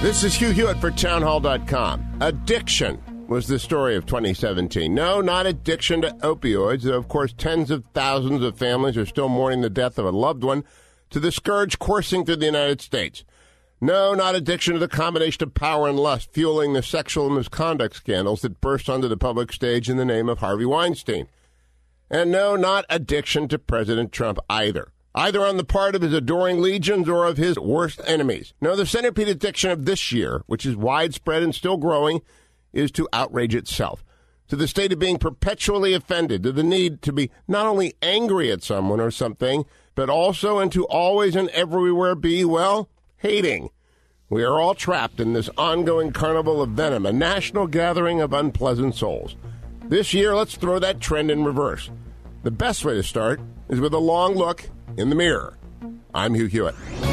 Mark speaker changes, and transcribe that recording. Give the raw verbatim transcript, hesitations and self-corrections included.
Speaker 1: This is Hugh Hewitt for townhall dot com. Addiction was the story of twenty seventeen. No, not addiction to opioids, though of course tens of thousands of families are still mourning the death of a loved one, to the scourge coursing through the United States. No, not addiction to the combination of power and lust fueling the sexual misconduct scandals that burst onto the public stage in the name of Harvey Weinstein. And no, not addiction to President Trump either. Either on the part of his adoring legions or of his worst enemies. No, the centipede addiction of this year, which is widespread and still growing, is to outrage itself. To the state of being perpetually offended, to the need to be not only angry at someone or something, but also and to always and everywhere be, well, hating. We are all trapped in this ongoing carnival of venom, a national gathering of unpleasant souls. This year, let's throw that trend in reverse. The best way to start is with a long look in the mirror. I'm Hugh Hewitt.